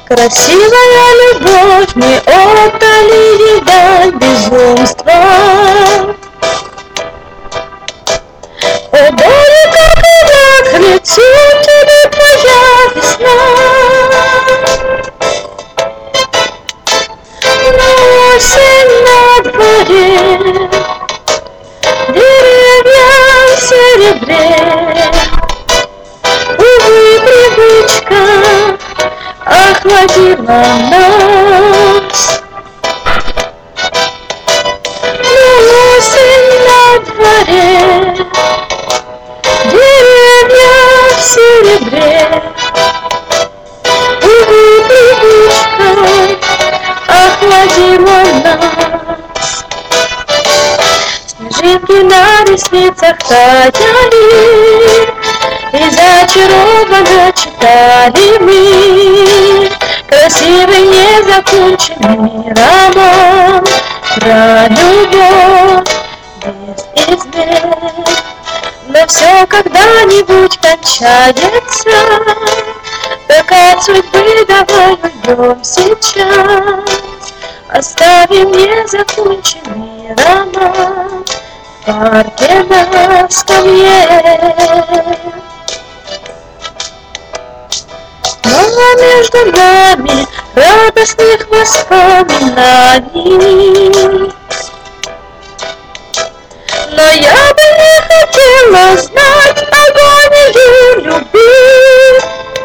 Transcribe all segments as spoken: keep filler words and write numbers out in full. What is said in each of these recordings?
Красивая любовь, мы отдали ей до безумства. О, горе, как и рак, лицу тебе твоя весна. Но осень на дворе, деревья в серебре. Увы, привычка охладила нас. Но осень на дворе, деревья в серебре. Увы, привычка охладила нас. Снежинки на ресницах таяли, и зачарованно читали мы красивый незаконченный роман про любовь без измен. Но все когда-нибудь кончается, так от судьбы давай уйдем сейчас. Оставим незаконченный роман в парке на скамье. Но между нами радостных воспоминаний. Но я бы не хотела знать агонию любви.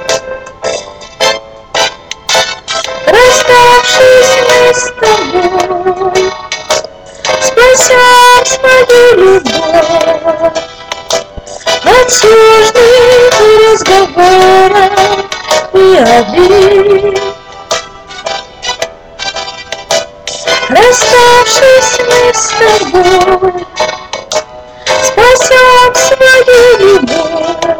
Расставшись мы с тобой, спася свою любовь от сложных разговоров и обид. Расставшись мы с тобой, спасем свою любовь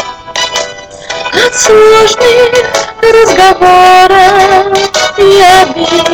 от сложных разговоров и обид.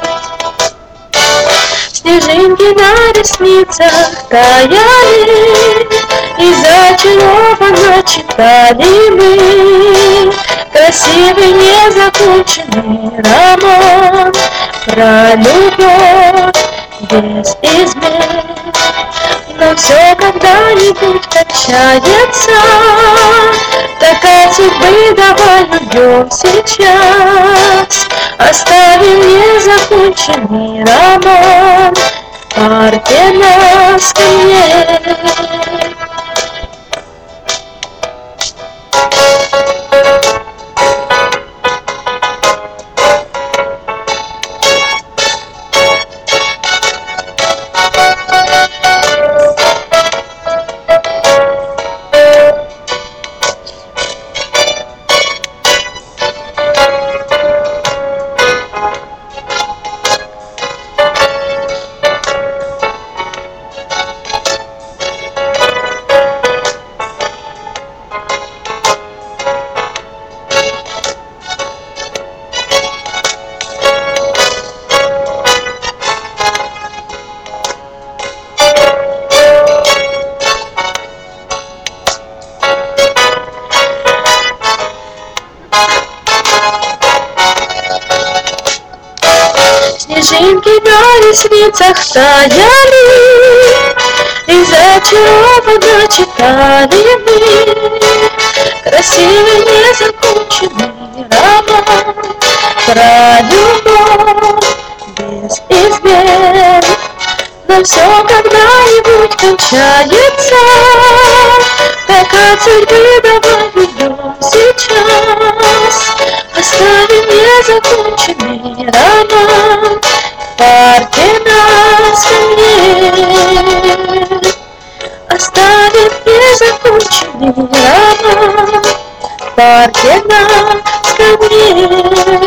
Снежинки на ресницах таяли, и зачарованно читали мы красивый незаконченный роман про любовь без измен. Но все когда-нибудь кончается, так от судьбы давай уйдем сейчас. Оставим незаконченный роман в парке на скамье. Снежинки на ресницах таяли, и зачарованно читали мы красивый незаконченный роман про любовь без измен. Но все когда-нибудь кончается, так от судьбы давай уйдем сейчас. Оставим незаконченный роман в парке на скамье. Оставим незаконченный роман в парке на скамье.